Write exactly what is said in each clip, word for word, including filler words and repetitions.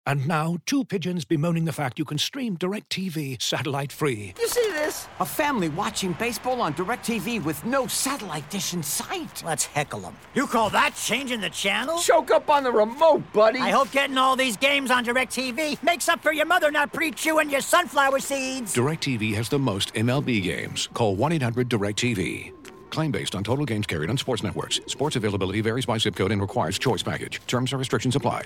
And now, two pigeons bemoaning the fact you can stream DirecTV satellite-free. You see this? A family watching baseball on DirecTV with no satellite dish in sight. Let's heckle them. You call that changing the channel? Choke up on the remote, buddy. I hope getting all these games on DirecTV makes up for your mother not pre-chewing your sunflower seeds. DirecTV has the most M L B games. Call one eight hundred direct T V. Claim based on total games carried on sports networks. Sports availability varies by zip code and requires choice package. Terms and restrictions apply.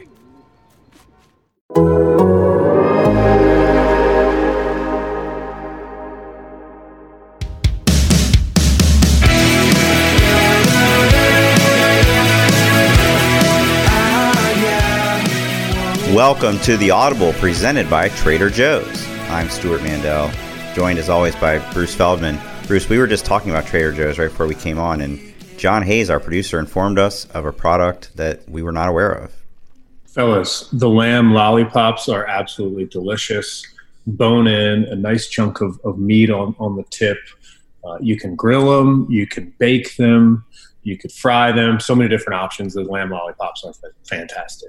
Welcome to The Audible, presented by Trader Joe's. I'm Stuart Mandel, joined as always by Bruce Feldman. Bruce, we were just talking about Trader Joe's right before we came on, and John Hayes, our producer, informed us of a product that we were not aware of. Fellas, the lamb lollipops are absolutely delicious. Bone in, a nice chunk of, of meat on, on the tip. Uh, you can grill them, you can bake them, you could fry them. So many different options. The lamb lollipops are fantastic.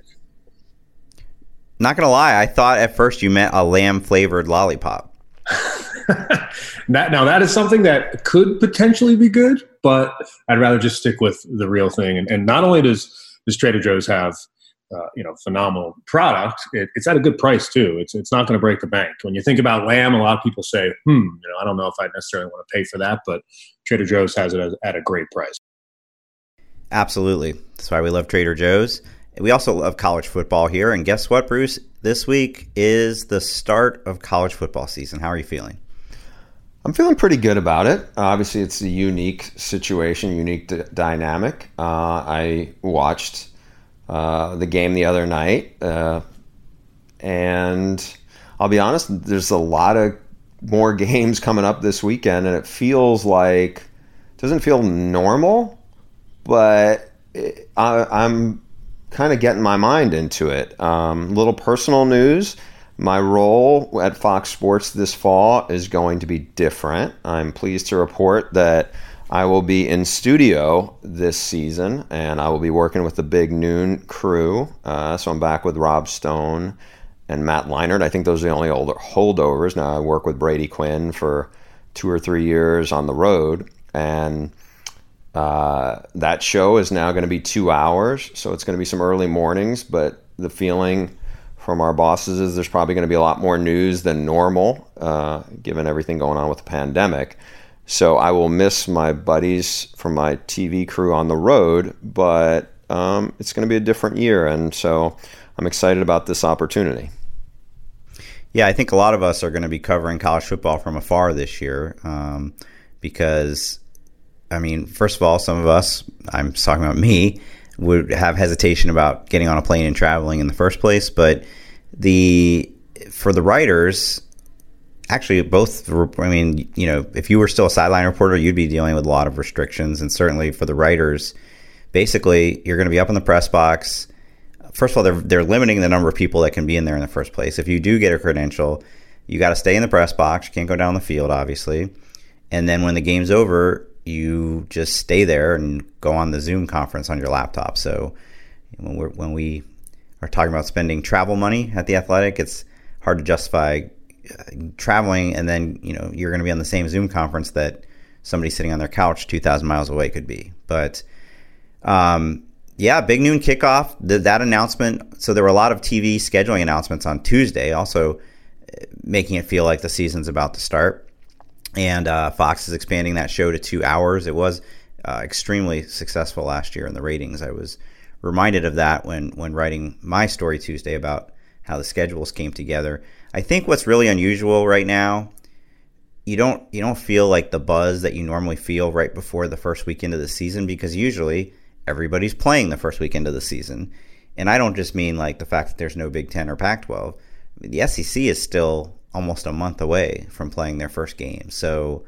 Not going to lie, I thought at first you meant a lamb-flavored lollipop. that, now, that is something that could potentially be good, but I'd rather just stick with the real thing. And, and not only does, does Trader Joe's have uh, you know, phenomenal product, it, it's at a good price, too. It's it's not going to break the bank. When you think about lamb, a lot of people say, hmm, you know, I don't know if I necessarily want to pay for that, but Trader Joe's has it at a great price. Absolutely. That's why we love Trader Joe's. We also love college football here. And guess what, Bruce? This week is the start of college football season. How are you feeling? I'm feeling pretty good about it. Uh, obviously, it's a unique situation, unique d- dynamic. Uh, I watched uh, the game the other night. Uh, and I'll be honest, there's a lot of more games coming up this weekend. And it feels like, it doesn't feel normal, but it, I, I'm kind of getting my mind into it. Um, little personal news. My role at Fox Sports this fall is going to be different. I'm pleased to report that I will be in studio this season, and I will be working with the Big Noon crew. Uh, so I'm back with Rob Stone and Matt Leinart. I think those are the only older holdovers. Now I work with Brady Quinn for two or three years on the road, and Uh, that show is now going to be two hours, so it's going to be some early mornings, but the feeling from our bosses is there's probably going to be a lot more news than normal, uh, given everything going on with the pandemic. So I will miss my buddies from my T V crew on the road, but um, it's going to be a different year, and so I'm excited about this opportunity. Yeah, I think a lot of us are going to be covering college football from afar this year um, because I mean, first of all, some of us, I'm talking about me, would have hesitation about getting on a plane and traveling in the first place. But the for the writers, actually both, I mean, you know, if you were still a sideline reporter, you'd be dealing with a lot of restrictions. And certainly for the writers, basically, you're going to be up in the press box. First of all, they're, they're limiting the number of people that can be in there in the first place. If you do get a credential, you got to stay in the press box. You can't go down the field, obviously. And then when the game's over, you just stay there and go on the Zoom conference on your laptop. So when we're, when we are talking about spending travel money at The Athletic, it's hard to justify uh, traveling and then, you know, you're going to be on the same Zoom conference that somebody sitting on their couch two thousand miles away could be. But um, yeah, Big Noon kickoff, the, that announcement. So there were a lot of T V scheduling announcements on Tuesday, also making it feel like the season's about to start. And uh, Fox is expanding that show to two hours. It was uh, extremely successful last year in the ratings. I was reminded of that when, when writing my story Tuesday about how the schedules came together. I think what's really unusual right now, you don't you don't feel like the buzz that you normally feel right before the first weekend of the season, because usually everybody's playing the first weekend of the season. And I don't just mean like the fact that there's no Big Ten or Pac twelve. I mean, the S E C is still almost a month away from playing their first game. So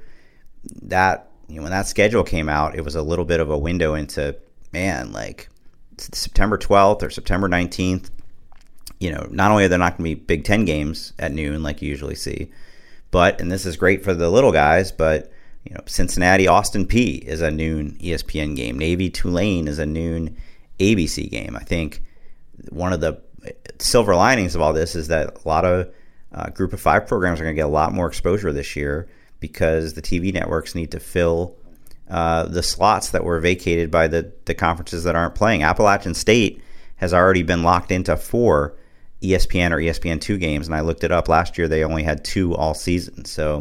that, you know, when that schedule came out, it was a little bit of a window into, man, like September twelfth or September nineteenth, you know, not only are there not going to be Big Ten games at noon like you usually see, but, and this is great for the little guys, but, you know, Cincinnati, Austin Peay is a noon E S P N game. Navy, Tulane is a noon A B C game. I think one of the silver linings of all this is that a lot of uh, Group of Five programs are going to get a lot more exposure this year because the T V networks need to fill uh, the slots that were vacated by the, the conferences that aren't playing. Appalachian State has already been locked into four E S P N or E S P N two games, and I looked it up. Last year they only had two all season. So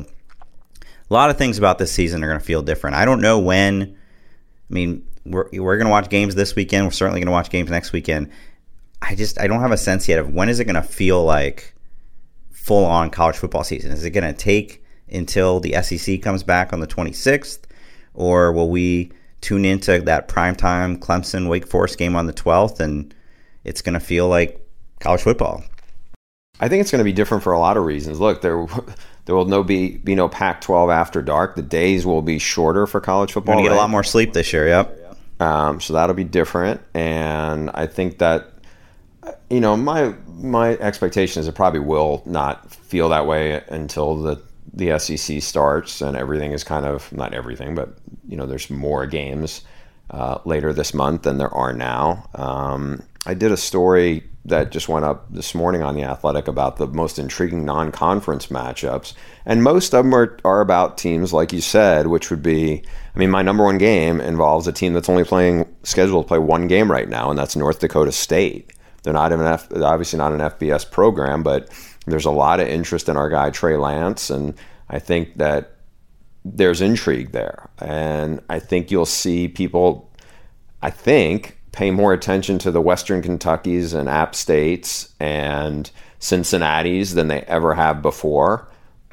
a lot of things about this season are going to feel different. I don't know when. I mean, we're we're going to watch games this weekend. We're certainly going to watch games next weekend. I just I don't have a sense yet of when is it going to feel like full on college football season. Is it going to take until the S E C comes back on the twenty-sixth, or will we tune into that primetime Clemson Wake Forest game on the twelfth and it's going to feel like college football? I think it's going to be different for a lot of reasons. Look, there there will no be be no Pac twelve after dark. The days will be shorter for college football. We're going to get right? a lot more sleep this year. Yep. Um, so that'll be different, and I think that you know my my expectation is it probably will not feel that way until the the S E C starts and everything is kind of not everything, but you know there's more games uh, later this month than there are now. Um, I did a story that just went up this morning on The Athletic about the most intriguing non-conference matchups. And most of them are, are about teams, like you said, which would be, I mean, my number one game involves a team that's only playing, scheduled to play one game right now, and that's North Dakota State. They're not even, F, obviously not an F B S program, but there's a lot of interest in our guy, Trey Lance, and I think that there's intrigue there. And I think you'll see people, I think, pay more attention to the Western Kentuckys and App States and Cincinnati's than they ever have before.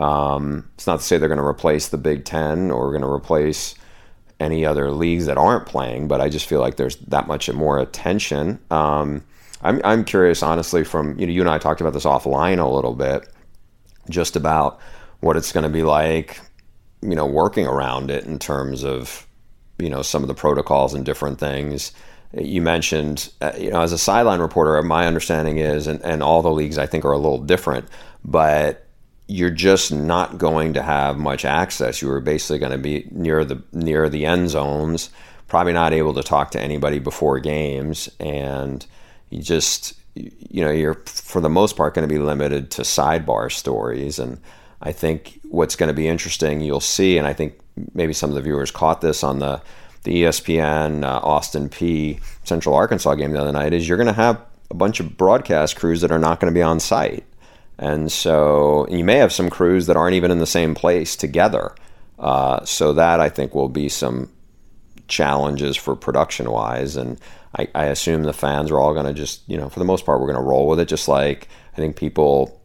Um, it's not to say they're going to replace the Big Ten or going to replace any other leagues that aren't playing, but I just feel like there's that much more attention. Um, I'm, I'm curious, honestly, from, you know, you and I talked about this offline a little bit, just about what it's going to be like, you know, working around it in terms of, you know, some of the protocols and different things. You mentioned, uh, you know, as a sideline reporter, my understanding is, and, and all the leagues I think are a little different, but you're just not going to have much access. You were basically going to be near the near the end zones, probably not able to talk to anybody before games, and you just, you know, you're for the most part going to be limited to sidebar stories. And I think what's going to be interesting, you'll see, and I think maybe some of the viewers caught this on the the E S P N uh, Austin Peay Central Arkansas game the other night, is you're going to have a bunch of broadcast crews that are not going to be on site. And so you may have some crews that aren't even in the same place together. Uh, so that, I think, will be some challenges for production-wise. And I, I assume the fans are all going to just, you know, for the most part, we're going to roll with it, just like I think people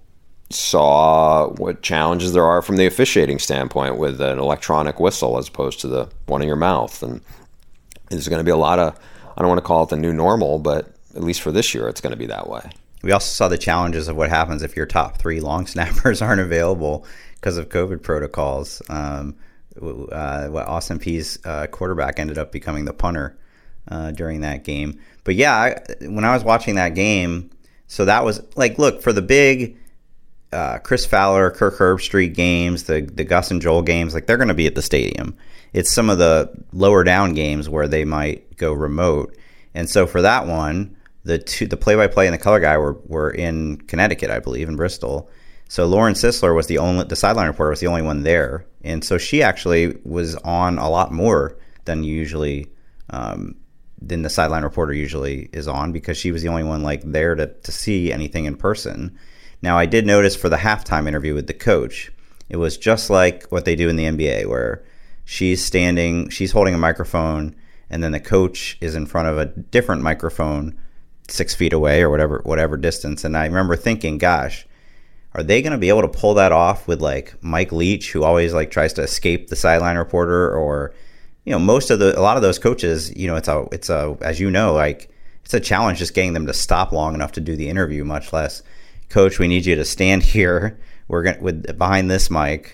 saw what challenges there are from the officiating standpoint with an electronic whistle as opposed to the one in your mouth. And there's going to be a lot of, I don't want to call it the new normal, but at least for this year, it's going to be that way. We also saw the challenges of what happens if your top three long snappers aren't available because of COVID protocols. Um, uh, what Austin Peay's uh, quarterback ended up becoming the punter uh, during that game. But yeah, I, when I was watching that game, so that was like, look, for the big Uh, Chris Fowler, Kirk Herbstreit games, the the Gus and Joel games, like they're going to be at the stadium. It's some of the lower down games where they might go remote. And so for that one, the two, the play-by-play and the color guy were, were in Connecticut, I believe, in Bristol. So Lauren Sisler was the only, the sideline reporter was the only one there. And so she actually was on a lot more than usually, um, than the sideline reporter usually is on, because she was the only one like there to, to see anything in person. Now, I did notice for the halftime interview with the coach, it was just like what they do in the N B A, where she's standing, she's holding a microphone, and then the coach is in front of a different microphone six feet away or whatever whatever distance. And I remember thinking, gosh, are they going to be able to pull that off with like Mike Leach, who always like tries to escape the sideline reporter? Or, you know, most of the, a lot of those coaches, you know, it's a, it's a, as you know, like it's a challenge just getting them to stop long enough to do the interview, much less, Coach, we need you to stand here. We're going with behind this mic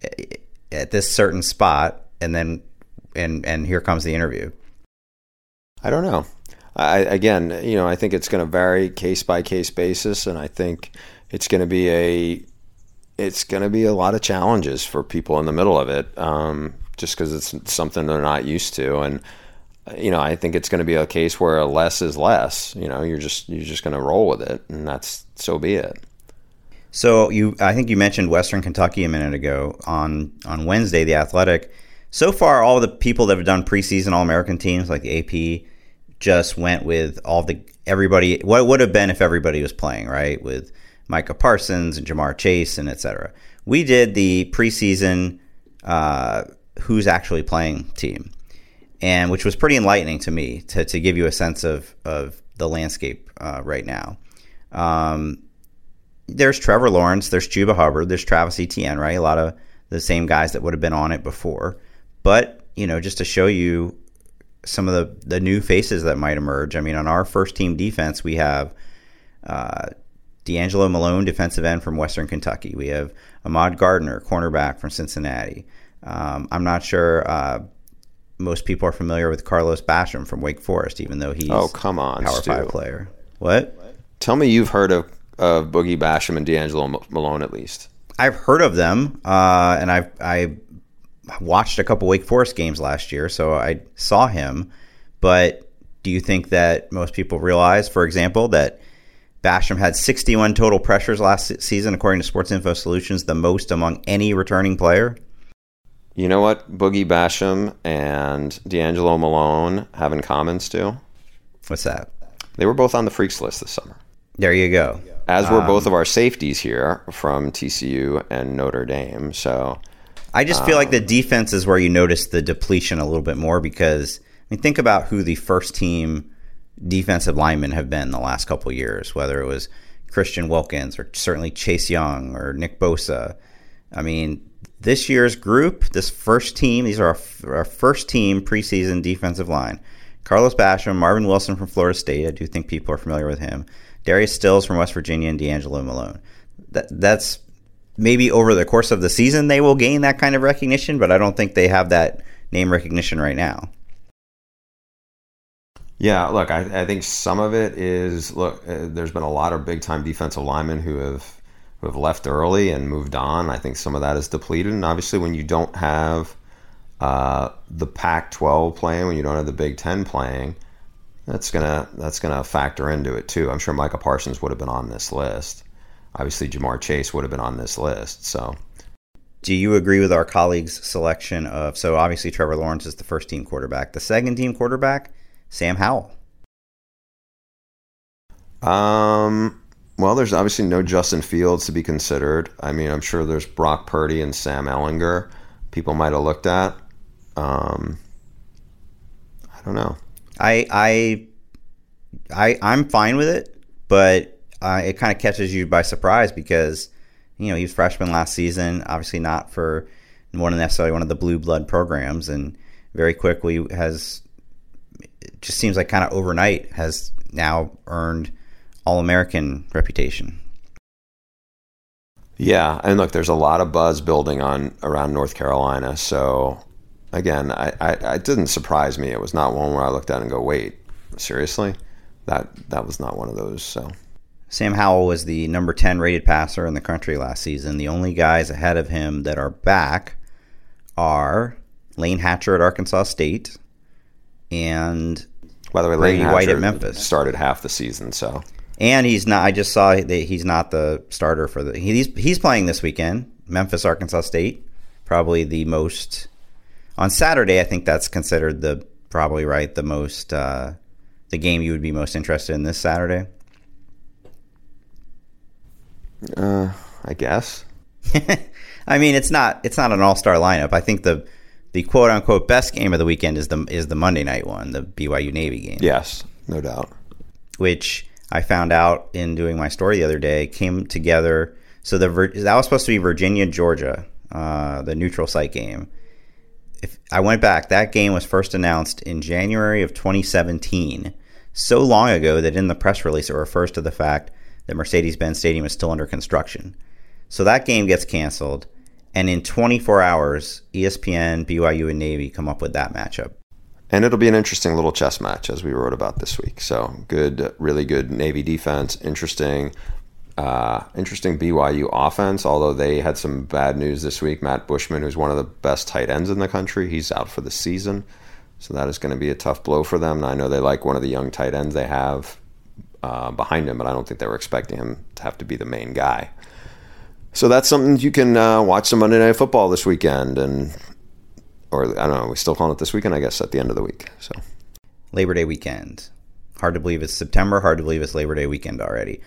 at this certain spot, and then and and here comes the interview. I don't know. I, again, you know, I think it's going to vary case by case basis, and I think it's going to be a it's going to be a lot of challenges for people in the middle of it, um, just because it's something they're not used to. And you know, I think it's going to be a case where less is less. You know, you're just you're just going to roll with it, and that's so be it. So you, I think you mentioned Western Kentucky a minute ago. On on Wednesday, the Athletic. So far, all the people that have done preseason All-American teams, like the A P, just went with all the everybody. What it would have been if everybody was playing, right? With Micah Parsons and Jamar Chase and et cetera. We did the preseason uh, who's actually playing team, and which was pretty enlightening to me to to give you a sense of of the landscape uh, right now. Um, there's Trevor Lawrence, there's Chuba Hubbard, there's Travis Etienne, right? A lot of the same guys that would have been on it before. But, you know, just to show you some of the, the new faces that might emerge. I mean, on our first team defense, we have uh, D'Angelo Malone, defensive end from Western Kentucky. We have Ahmad Gardner, cornerback from Cincinnati. Um, I'm not sure uh, most people are familiar with Carlos Basham from Wake Forest, even though he's oh, come on, a Power Stu. Five player. What? Tell me you've heard of, of Boogie Basham and D'Angelo Malone at least. I've heard of them, uh, and I've I watched a couple Wake Forest games last year, so I saw him. But do you think that most people realize, for example, that Basham had sixty-one total pressures last season, according to Sports Info Solutions, the most among any returning player? You know what Boogie Basham and D'Angelo Malone have in common, Stu? What's that? They were both on the Freaks list this summer. There you go. As were um, both of our safeties here from T C U and Notre Dame. So I just feel um, like the defense is where you notice the depletion a little bit more because, I mean, think about who the first team defensive linemen have been the last couple of years, whether it was Christian Wilkins or certainly Chase Young or Nick Bosa. I mean, this year's group, this first team, these are our, our first team preseason defensive line. Carlos Basham, Marvin Wilson from Florida State. I do think people are familiar with him. Darius Stills from West Virginia and D'Angelo Malone. That, that's maybe over the course of the season they will gain that kind of recognition, but I don't think they have that name recognition right now. Yeah, look, I, I think some of it is, look, uh, there's been a lot of big-time defensive linemen who have who have left early and moved on. I think some of that is depleted. And obviously when you don't have uh, the Pac twelve playing, when you don't have the Big Ten playing, that's gonna that's gonna factor into it too. I'm sure Micah Parsons would have been on this list. Obviously, Jamar Chase would have been on this list. So, do you agree with our colleagues' selection of? So, obviously, Trevor Lawrence is the first team quarterback. The second team quarterback, Sam Howell. Um. Well, there's obviously no Justin Fields to be considered. I mean, I'm sure there's Brock Purdy and Sam Ehlinger. People might have looked at. Um. I don't know. I I I I'm fine with it, but uh, it kind of catches you by surprise because you know he was freshman last season, obviously not for one of necessarily one of the blue blood programs, and very quickly has it just seems like kind of overnight has now earned All-American reputation. Yeah, and look, there's a lot of buzz building on around North Carolina, so. Again, I, I, it didn't surprise me. It was not one where I looked at it and go, wait, seriously? That that was not one of those. So, Sam Howell was the number ten rated passer in the country last season. The only guys ahead of him that are back are Lane Hatcher at Arkansas State and by the way, Brady Lane White Hatcher at Memphis. Started half the season, so. And he's not. I just saw that he's not the starter for the. He's he's playing this weekend. Memphis, Arkansas State, probably the most. On Saturday, I think that's considered the probably right the most uh, the game you would be most interested in this Saturday. Uh, I guess. I mean, it's not it's not an all-star lineup. I think the the quote unquote best game of the weekend is the is the Monday night one, the B Y U Navy game. Yes, no doubt. Which I found out in doing my story the other day came together. So the that was supposed to be Virginia Georgia, uh, the neutral site game. If I went back, that game was first announced in January of twenty seventeen, so long ago that in the press release it refers to the fact that Mercedes-Benz Stadium is still under construction. So that game gets canceled, and in twenty-four hours, E S P N, B Y U, and Navy come up with that matchup. And it'll be an interesting little chess match, as we wrote about this week. So good, really good Navy defense, interesting. Uh, interesting B Y U offense, although they had some bad news this week. Matt Bushman, who's one of the best tight ends in the country, he's out for the season. So that is going to be a tough blow for them. And I know they like one of the young tight ends they have uh, behind him, but I don't think they were expecting him to have to be the main guy. So that's something you can uh, watch some Monday Night Football this weekend, and or I don't know, we still calling it this weekend, I guess, at the end of the week. So Labor Day weekend. Hard to believe it's September. Hard to believe it's Labor Day weekend already.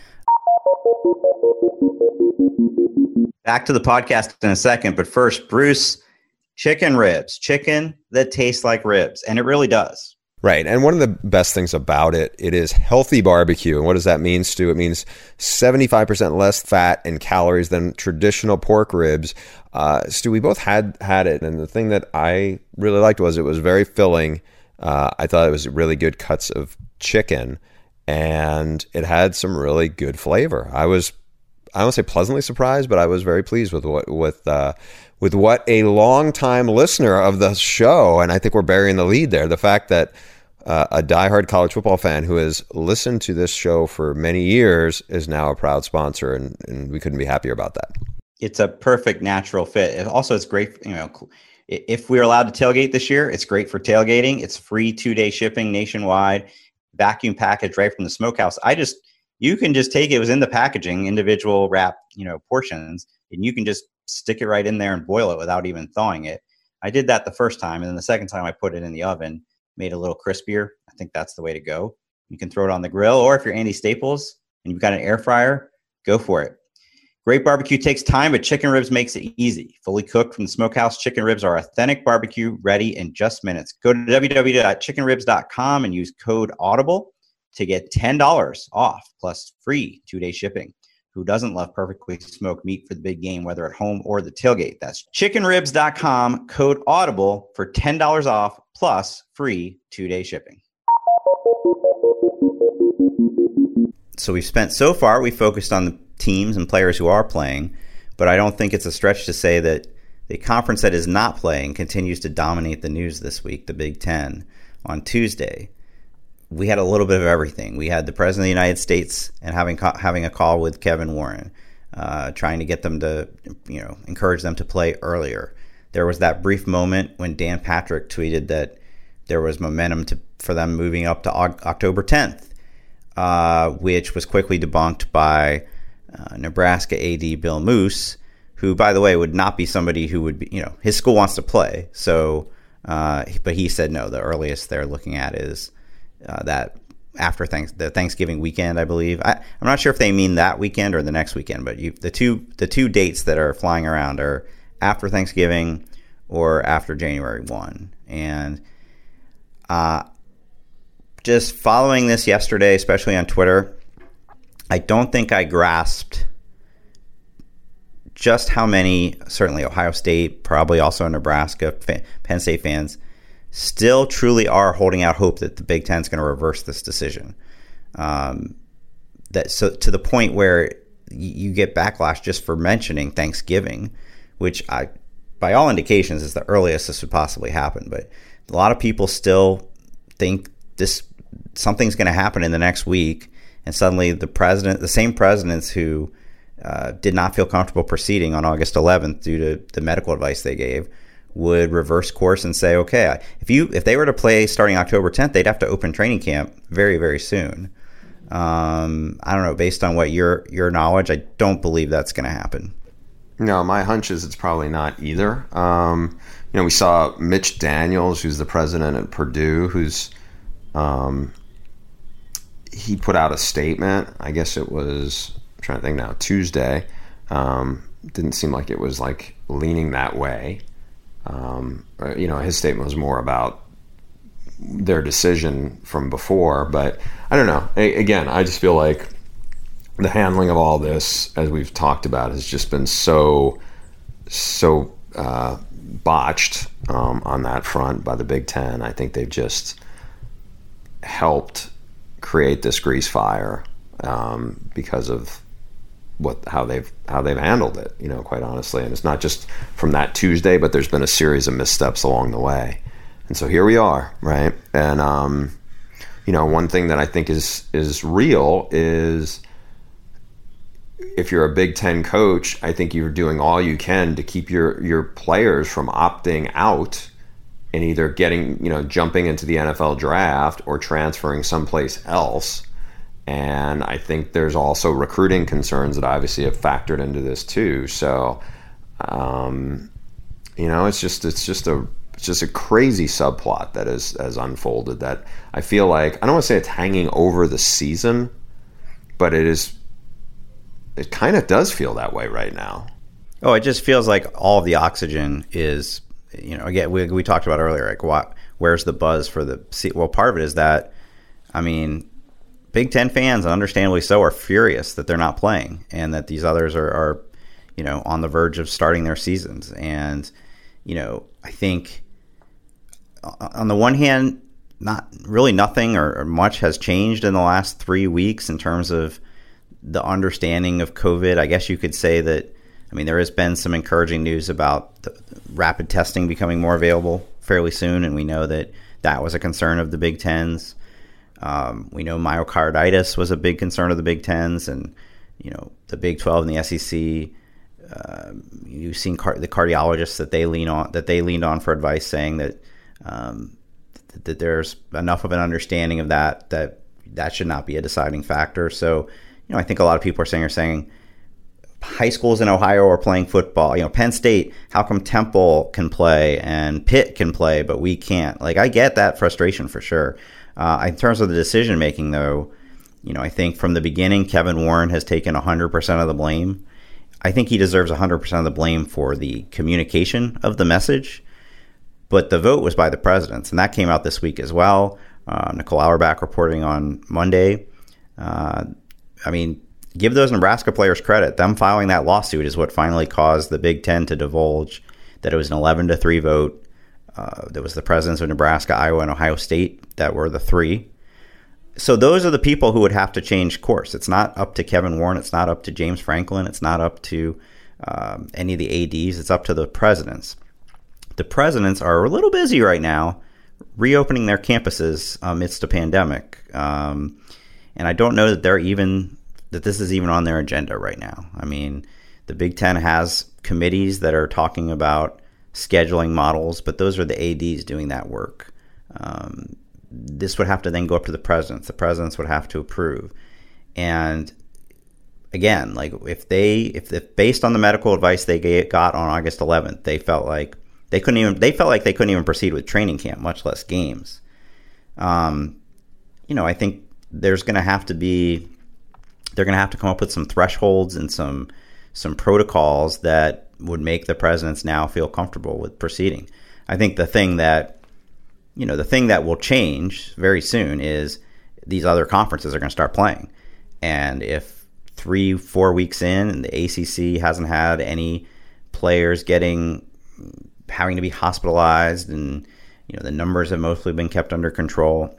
Back to the podcast in a second, but first, Bruce, chicken ribs, chicken that tastes like ribs, and it really does. Right. And one of the best things about it, it is healthy barbecue. And what does that mean, Stu? It means seventy-five percent less fat and calories than traditional pork ribs. Uh, Stu, we both had had it. And the thing that I really liked was it was very filling. Uh, I thought it was really good cuts of chicken, and it had some really good flavor. I was, I don't say pleasantly surprised, but I was very pleased with what, with, uh, with what a longtime listener of the show, and I think we're burying the lead there, the fact that uh, a diehard college football fan who has listened to this show for many years is now a proud sponsor, and, and we couldn't be happier about that. It's a perfect natural fit. It also, it's great, you know, if we're allowed to tailgate this year, it's great for tailgating. It's free two-day shipping nationwide, vacuum packaged right from the smokehouse. I just, you can just take it, it was in the packaging, individual wrap, you know, portions, and you can just stick it right in there and boil it without even thawing it. I did that the first time, and then the second time I put it in the oven, made it a little crispier. I think that's the way to go. You can throw it on the grill, or if you're Andy Staples and you've got an air fryer, go for it. Great barbecue takes time, but chicken ribs makes it easy. Fully cooked from the smokehouse, chicken ribs are authentic barbecue, ready in just minutes. Go to w w w dot chicken ribs dot com and use code AUDIBLE to get ten dollars off plus free two-day shipping. Who doesn't love perfectly smoked meat for the big game, whether at home or the tailgate? That's chicken ribs dot com, code AUDIBLE for ten dollars off plus free two-day shipping. So we've spent, so far, we focused on the teams and players who are playing, but I don't think it's a stretch to say that the conference that is not playing continues to dominate the news this week, the Big Ten. On Tuesday, we had a little bit of everything. We had the President of the United States and having having a call with Kevin Warren, uh, trying to get them to, you know, encourage them to play earlier. There was that brief moment when Dan Patrick tweeted that there was momentum to, for them moving up to October tenth, uh, which was quickly debunked by uh, Nebraska A D Bill Moose, who, by the way, would not be somebody who would be, you know, his school wants to play. So, uh, but he said no, the earliest they're looking at is uh, that after thanks the Thanksgiving weekend, I believe. I, I'm not sure if they mean that weekend or the next weekend, but you, the two the two dates that are flying around are after Thanksgiving or after January first. And uh, just following this yesterday, especially on Twitter, I don't think I grasped just how many, certainly Ohio State, probably also Nebraska, Penn State fans, still truly are holding out hope that the Big Ten is going to reverse this decision. Um, that so to the point where you get backlash just for mentioning Thanksgiving, which I, by all indications, is the earliest this would possibly happen. But a lot of people still think this something's going to happen in the next week, and suddenly the president, the same presidents who uh, did not feel comfortable proceeding on August eleventh due to the medical advice they gave, would reverse course and say, okay, if you if they were to play starting October tenth, they'd have to open training camp very, very soon. Um, I don't know, based on what your your knowledge, I don't believe that's going to happen. No, my hunch is it's probably not either. Um, you know, we saw Mitch Daniels, who's the president at Purdue, who's um, he put out a statement. I guess it was, I'm trying to think now, Tuesday. Um, didn't seem like it was like leaning that way. Um, you know, his statement was more about their decision from before, but I don't know. A- again, I just feel like the handling of all this, as we've talked about, has just been so, so uh, botched um, on that front by the Big Ten. I think they've just helped create this grease fire um, because of what how they've how they've handled it, you know, quite honestly. And it's not just from that Tuesday, but there's been a series of missteps along the way. And so here we are, right? And um, you know, one thing that I think is is real is if you're a Big Ten coach, I think you're doing all you can to keep your your players from opting out and either getting, you know, jumping into the N F L draft or transferring someplace else. And I think there's also recruiting concerns that obviously have factored into this too. So, um, you know, it's just it's just a it's just a crazy subplot that is has unfolded that I feel like, I don't want to say it's hanging over the season, but it is. It kind of does feel that way right now. Oh, it just feels like all of the oxygen is, you know, again, we we talked about earlier, like what, where's the buzz for the, well, part of it is that, I mean, Big Ten fans, understandably so, are furious that they're not playing and that these others are, are, you know, on the verge of starting their seasons. And, you know, I think on the one hand, not really nothing or, or much has changed in the last three weeks in terms of the understanding of COVID. I guess you could say that, I mean, there has been some encouraging news about the rapid testing becoming more available fairly soon, and we know that that was a concern of the Big Tens. Um, we know myocarditis was a big concern of the Big Tens, and, you know, the Big twelve and the S E C, uh, you've seen car- the cardiologists that they lean on, that they leaned on for advice, saying that um, th- that there's enough of an understanding of that that that should not be a deciding factor. So, you know, I think a lot of people are saying are saying high schools in Ohio are playing football. You know, Penn State, how come Temple can play and Pitt can play, but we can't? Like, I get that frustration for sure. Uh, in terms of the decision making, though, you know, I think from the beginning, Kevin Warren has taken one hundred percent of the blame. I think he deserves one hundred percent of the blame for the communication of the message. But the vote was by the presidents, and that came out this week as well. Uh, Nicole Auerbach reporting on Monday. Uh, I mean, give those Nebraska players credit. Them filing that lawsuit is what finally caused the Big Ten to divulge that it was an eleven to three vote. Uh, there was the presidents of Nebraska, Iowa, and Ohio State that were the three. So those are the people who would have to change course. It's not up to Kevin Warren. It's not up to James Franklin. It's not up to um, any of the A Ds. It's up to the presidents. The presidents are a little busy right now reopening their campuses amidst a pandemic. Um, and I don't know that they're even that this is even on their agenda right now. I mean, the Big Ten has committees that are talking about scheduling models, but those are the A Ds doing that work. Um, this would have to then go up to the presidents. The presidents would have to approve. And again, like if they, if, if based on the medical advice they got on August eleventh, they felt like they couldn't even, they felt like they couldn't even proceed with training camp, much less games. Um, you know, I think there's going to have to be, they're going to have to come up with some thresholds and some some protocols that would make the presidents now feel comfortable with proceeding. I think the thing that, you know, the thing that will change very soon is these other conferences are going to start playing. And if three, four weeks in and the A C C hasn't had any players getting, having to be hospitalized and, you know, the numbers have mostly been kept under control,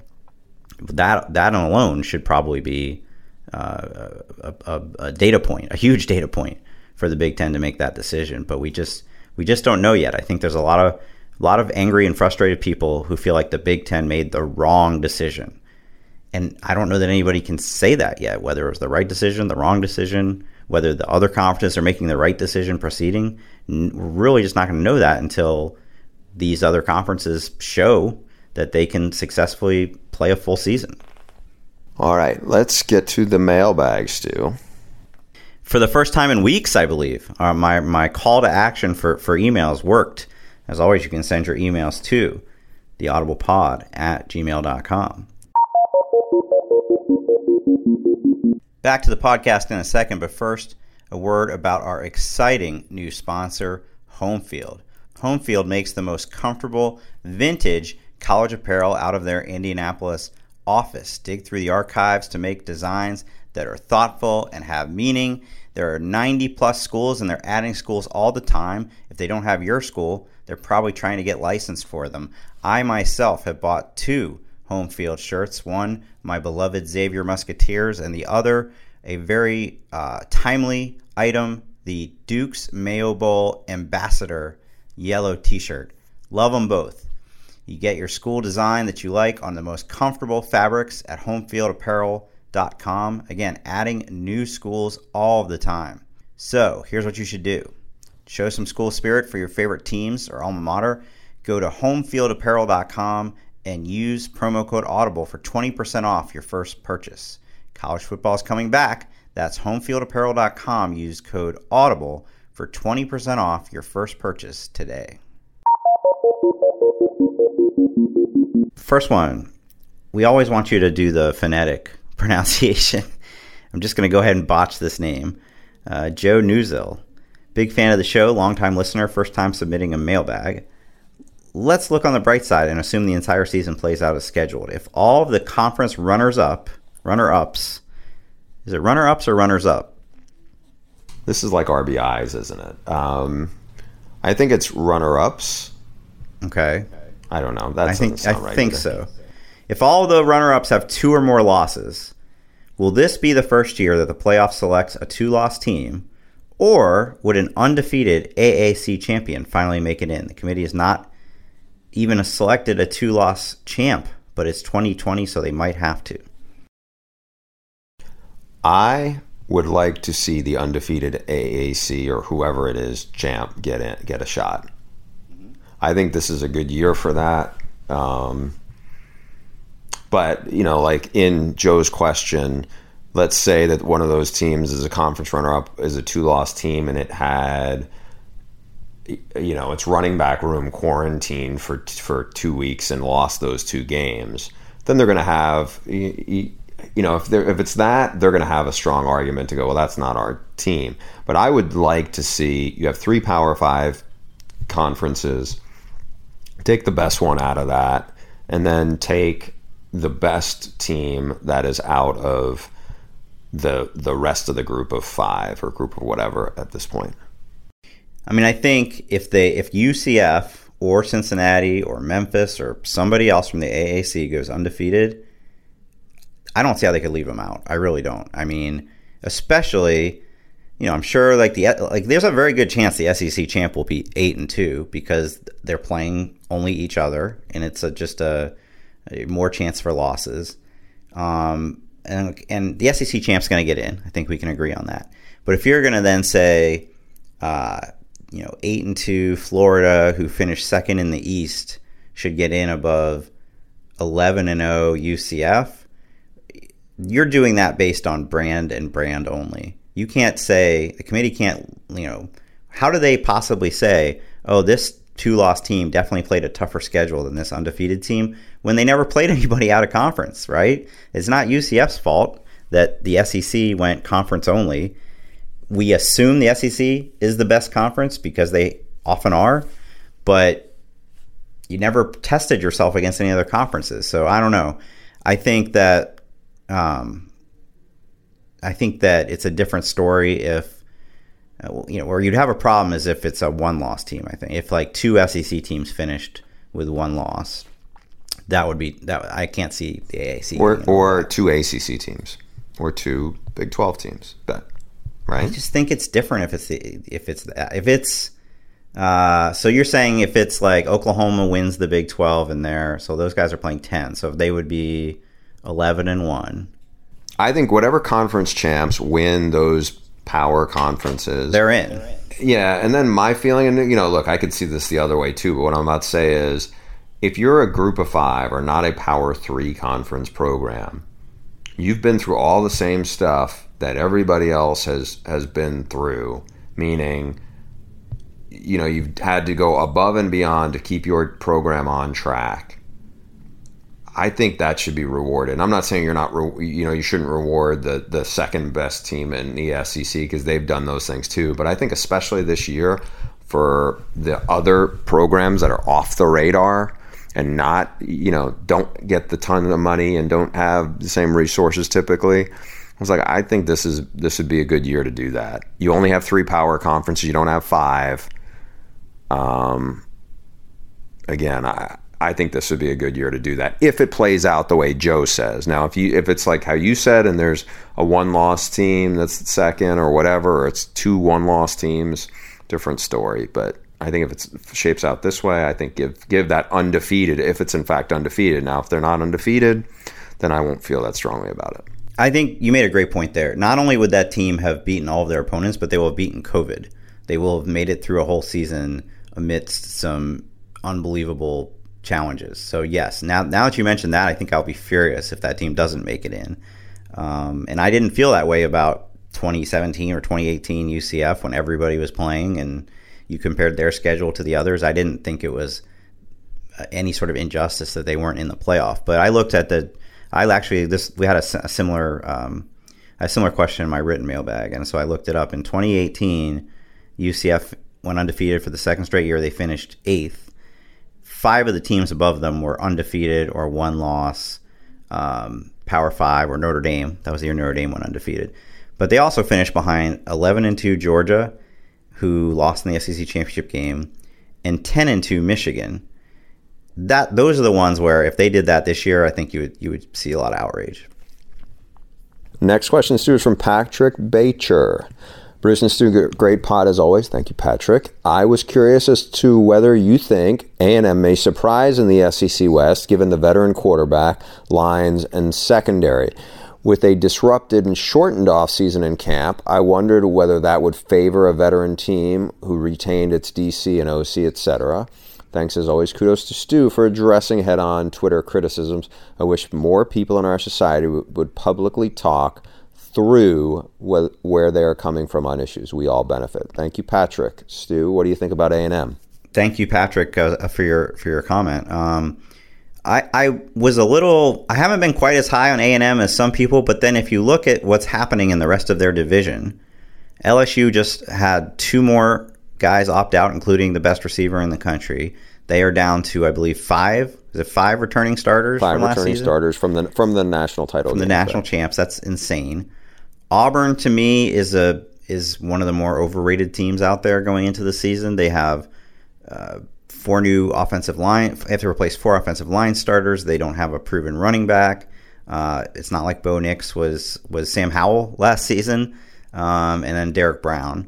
that that alone should probably be uh, a, a, a data point, a huge data point for the Big Ten to make that decision. But we just we just don't know yet. I think there's a lot of a lot of angry and frustrated people who feel like the Big Ten made the wrong decision. And I don't know that anybody can say that yet, whether it was the right decision, the wrong decision, whether the other conferences are making the right decision proceeding. We're really just not going to know that until these other conferences show that they can successfully play a full season. All right, let's get to the mailbag, Stu. For the first time in weeks, I believe, uh, my, my call to action for, for emails worked. As always, you can send your emails to theaudiblepod at gmail dot com. Back to the podcast in a second, but first, a word about our exciting new sponsor, Homefield. Homefield makes the most comfortable, vintage college apparel out of their Indianapolis office. Dig through the archives to make designs that are thoughtful and have meaning. There are ninety plus schools, and they're adding schools all the time. If they don't have your school, they're probably trying to get licensed for them. I myself have bought two Homefield shirts, one my beloved Xavier Musketeers, and the other a very uh, timely item, the Duke's Mayo Bowl Ambassador yellow t-shirt. Love them both. You get your school design that you like on the most comfortable fabrics at homefield apparel dot com. Again, adding new schools all the time. So here's what you should do. Show some school spirit for your favorite teams or alma mater. Go to home field apparel dot com and use promo code Audible for twenty percent off your first purchase. College football is coming back. That's home field apparel dot com. Use code Audible for twenty percent off your first purchase today. First one, we always want you to do the phonetic pronunciation. I'm just going to go ahead and botch this name. Uh, Joe Newsill, big fan of the show, longtime listener, first time submitting a mailbag. Let's look on the bright side and assume the entire season plays out as scheduled. If all of the conference runners-up, runner-ups, is it runner-ups or runners-up? This is like R B Is, isn't it? Um, I think it's runner-ups. Okay. I don't know. That I think doesn't sound I right think either. so. If all the runner-ups have two or more losses, will this be the first year that the playoff selects a two-loss team, or would an undefeated A A C champion finally make it in? The committee has not even selected a two-loss champ, but it's twenty twenty, so they might have to. I would like to see the undefeated A A C or whoever it is champ get in, get a shot. I think this is a good year for that. Um, but, you know, like in Joe's question, let's say that one of those teams is a conference runner-up, is a two-loss team, and it had, you know, its running back room quarantined for for two weeks and lost those two games. Then they're going to have, you know, if they're if it's that, they're going to have a strong argument to go, well, that's not our team. But I would like to see you have three Power Five conferences, take the best one out of that, and then take the best team that is out of the the rest of the group of five or group of whatever at this point. I mean, I think if they if U C F or Cincinnati or Memphis or somebody else from the A A C goes undefeated, I don't see how they could leave them out. I really don't. I mean, especially, you know, I'm sure like the like there's a very good chance the S E C champ will be eight and two because they're playing only each other, and it's a, just a, a more chance for losses. Um, and and the S E C champ's going to get in. I think we can agree on that. But if you're going to then say, uh, you know, eight and two Florida, who finished second in the East, should get in above eleven and zero U C F. You're doing that based on brand and brand only. You can't say, the committee can't, you know, how do they possibly say, oh, this two-loss team definitely played a tougher schedule than this undefeated team when they never played anybody out of conference, right? It's not U C F's fault that the S E C went conference only. We assume the S E C is the best conference because they often are, but you never tested yourself against any other conferences. So I don't know. I think that um, I think that it's a different story if, uh, you know, where you'd have a problem is if it's a one-loss team, I think. If, like, two S E C teams finished with one loss, that would be – that I can't see the A A C. Or, or two A C C teams or two Big twelve teams, but – right? I just think it's different if it's the, if it's the, if it's uh, so you're saying if it's like Oklahoma wins the Big twelve and they're so those guys are playing ten, so they would be eleven and one. I think whatever conference champs win those power conferences, they're in. Yeah, and then my feeling, and you know, look, I could see this the other way too. But what I'm about to say is, if you're a Group of Five or not a Power Three conference program, you've been through all the same stuff that everybody else has has been through, meaning, you know, you've had to go above and beyond to keep your program on track. I think that should be rewarded. And I'm not saying you're not, re- you know, you shouldn't reward the the second best team in the S E C because they've done those things too. But I think especially this year for the other programs that are off the radar and not, you know, don't get the ton of money and don't have the same resources typically, I was like, I think this is this would be a good year to do that. You only have three power conferences. You don't have five. Um, again, I I think this would be a good year to do that if it plays out the way Joe says. Now, if you if it's like how you said, and there's a one-loss team that's second or whatever, or it's two one-loss teams, different story. But I think if it shapes out this way, I think give give that undefeated, if it's in fact undefeated. Now, if they're not undefeated, then I won't feel that strongly about it. I think you made a great point there. Not only would that team have beaten all of their opponents, but they will have beaten COVID. They will have made it through a whole season amidst some unbelievable challenges. So yes, now now that you mentioned that, I think I'll be furious if that team doesn't make it in. Um, and I didn't feel that way about twenty seventeen or twenty eighteen U C F when everybody was playing and you compared their schedule to the others. I didn't think it was any sort of injustice that they weren't in the playoff. But I looked at the, I actually, this, we had a, a similar, um, a similar question in my written mailbag. And so I looked it up. In twenty eighteen, U C F went undefeated for the second straight year. They finished eighth. Five of the teams above them were undefeated or one loss, um, Power Five or Notre Dame. That was the year Notre Dame went undefeated. But they also finished behind eleven and two Georgia, who lost in the S E C championship game, and ten and two Michigan. That those are the ones where if they did that this year, I think you would you would see a lot of outrage. Next question, Stu, is from Patrick Bacher. Bruce and Stu, great pod as always. Thank you, Patrick. I was curious as to whether you think A and M may surprise in the S E C West, given the veteran quarterback, lines, and secondary. With a disrupted and shortened offseason in camp, I wondered whether that would favor a veteran team who retained its D C and O C, et cetera. Thanks as always. Kudos to Stu for addressing head-on Twitter criticisms. I wish more people in our society would publicly talk through wh- where they're coming from on issues. We all benefit. Thank you, Patrick. Stu, what do you think about A and M? Thank you, Patrick, uh, for your for your comment. Um, I, I was a little, I haven't been quite as high on A and M as some people, but then if you look at what's happening in the rest of their division, L S U just had two more guys opt out, including the best receiver in the country. They are down to, I believe, five. Is it five returning starters? Five from last returning season? starters from the from the national title. From the national champs. That's insane. Auburn, to me, is a is one of the more overrated teams out there going into the season. They have uh, four new offensive line. They have to replace four offensive line starters. They don't have a proven running back. Uh, it's not like Bo Nix was was Sam Howell last season, um, and then Derek Brown.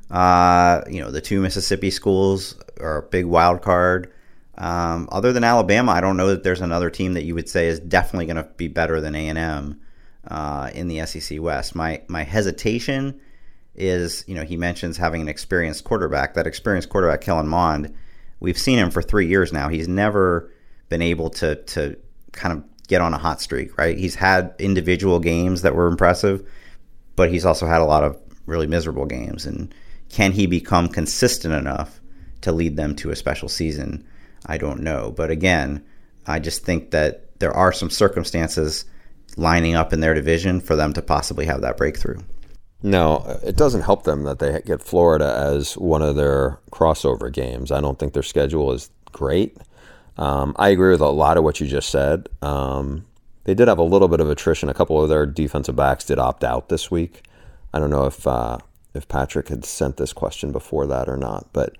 Uh, you know, the two Mississippi schools are a big wild card. Um, other than Alabama, I don't know that there's another team that you would say is definitely going to be better than A and M uh, in the S E C West. My my hesitation is, you know, he mentions having an experienced quarterback. That experienced quarterback, Kellen Mond, we've seen him for three years now. He's never been able to to kind of get on a hot streak, right? He's had individual games that were impressive, but he's also had a lot of really miserable games. And can he become consistent enough to lead them to a special season? I don't know. But again, I just think that there are some circumstances lining up in their division for them to possibly have that breakthrough. No, it doesn't help them that they get Florida as one of their crossover games. I don't think their schedule is great. Um, I agree with a lot of what you just said. Um, they did have a little bit of attrition. A couple of their defensive backs did opt out this week. I don't know if uh, if Patrick had sent this question before that or not. But,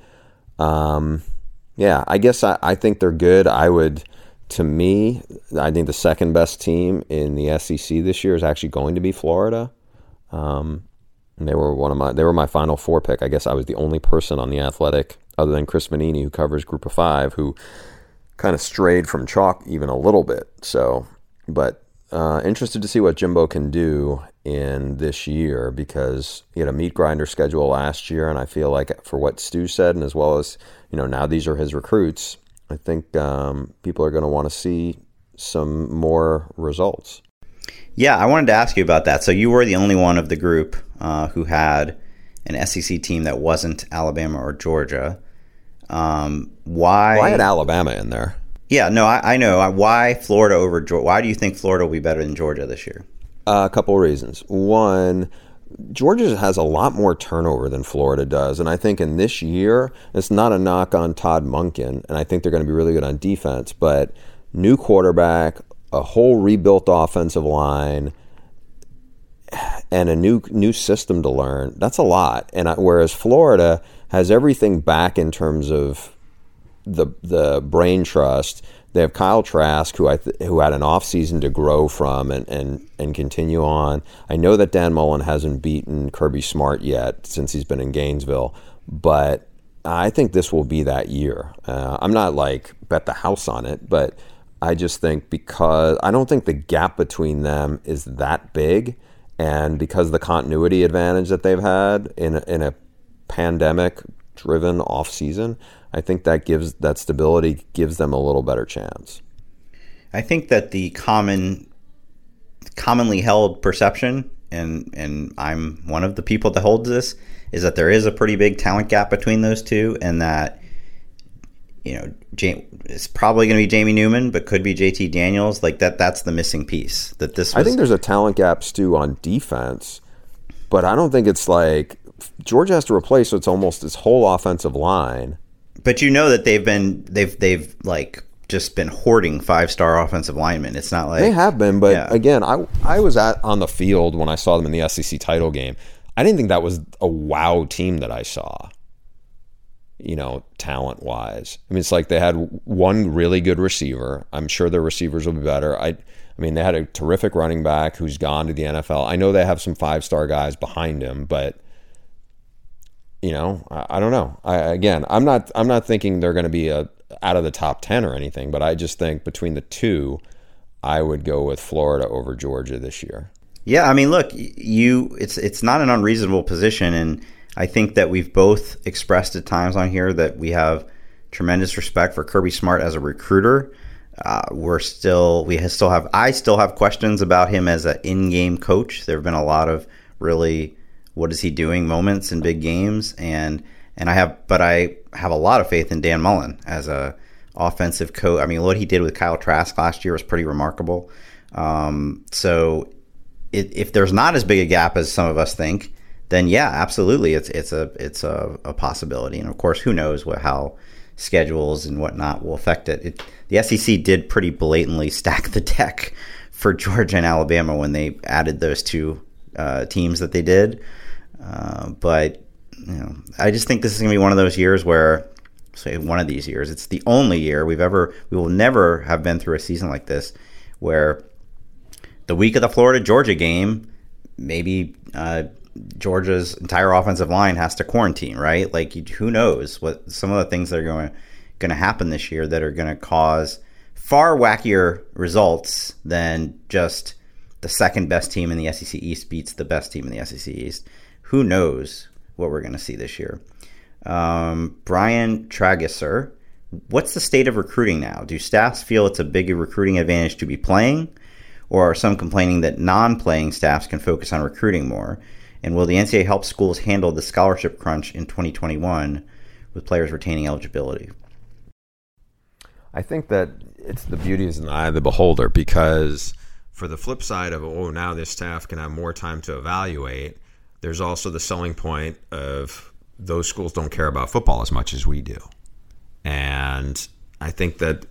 um, yeah, I guess I, I think they're good. I would, to me, I think the second best team in the S E C this year is actually going to be Florida. Um, and they were one of my, they were my Final Four pick. I guess I was the only person on The Athletic, other than Chris Manini, who covers Group of Five, who kind of strayed from chalk even a little bit. So, but uh, interested to see what Jimbo can do in this year, because he had a meat grinder schedule last year, and I feel like for what Stu said, and as well as, you know, now these are his recruits, I think um, people are going to want to see some more results. Yeah, I wanted to ask you about that. So you were the only one of the group uh, who had an S E C team that wasn't Alabama or Georgia. Um, why? Why had Alabama in there? Yeah, no, I, I know. Why Florida over Georgia? Why do you think Florida will be better than Georgia this year? Uh, a couple of reasons. One, Georgia has a lot more turnover than Florida does. And I think in this year, it's not a knock on Todd Monken, and I think they're going to be really good on defense, but new quarterback, a whole rebuilt offensive line, and a new new system to learn. That's a lot. And I, whereas Florida has everything back in terms of the the brain trust. They have Kyle Trask, who I th- who had an offseason to grow from and, and, and continue on. I know that Dan Mullen hasn't beaten Kirby Smart yet since he's been in Gainesville, but I think this will be that year. Uh, I'm not like bet the house on it, but I just think because I don't think the gap between them is that big, and because of the continuity advantage that they've had in a, in a pandemic driven off season, I think that gives that stability gives them a little better chance. I think that the common, commonly held perception, and and I'm one of the people that holds this, is that there is a pretty big talent gap between those two, and that, you know, Jam- it's probably going to be Jamie Newman, but could be J T Daniels. Like that, that's the missing piece. That this. Was, I think there's a talent gap, Stu, on defense, but I don't think it's like Georgia has to replace it's almost its whole offensive line. But you know that they've been they've they've like. just been hoarding five-star offensive linemen. It's not like they have been, but yeah. again, I I was at on the field when I saw them in the S E C title game. I didn't think that was a wow team that I saw, you know, talent-wise. I mean, it's like they had one really good receiver. I'm sure their receivers will be better. I I mean, they had a terrific running back who's gone to the N F L. I know they have some five-star guys behind him, but you know, I, I don't know. I, again, I'm not I'm not thinking they're going to be a out of the top ten or anything, but I just think between the two, I would go with Florida over Georgia this year. Yeah, I mean, look, you it's it's not an unreasonable position, and I think that we've both expressed at times on here that we have tremendous respect for Kirby Smart as a recruiter. Uh, we're still we still have I still have questions about him as an in-game coach. There have been a lot of really what is he doing moments in big games, and and I have but I have a lot of faith in Dan Mullen as a offensive coach. I mean, what he did with Kyle Trask last year was pretty remarkable. Um, so it, if there's not as big a gap as some of us think, then yeah, absolutely, it's it's a it's a, a possibility. And of course, who knows what how schedules and whatnot will affect it. it. The S E C did pretty blatantly stack the deck for Georgia and Alabama when they added those two uh, teams that they did. Uh, but you know, I just think this is going to be one of those years where, say, one of these years, it's the only year we've ever, we will never have been through a season like this where the week of the Florida-Georgia game, maybe uh, Georgia's entire offensive line has to quarantine, right? Like, who knows what some of the things that are going to, going to happen this year that are going to cause far wackier results than just the second best team in the S E C East beats the best team in the S E C East. Who knows what we're going to see this year. Um, Brian Tragesser, what's the state of recruiting now? Do staffs feel it's a big recruiting advantage to be playing, or are some complaining that non-playing staffs can focus on recruiting more? And will the N C double A help schools handle the scholarship crunch in twenty twenty-one with players retaining eligibility? I think that it's the beauty is in the eye of the beholder, because for the flip side of, oh, now this staff can have more time to evaluate, there's also the selling point of those schools don't care about football as much as we do. And I think that,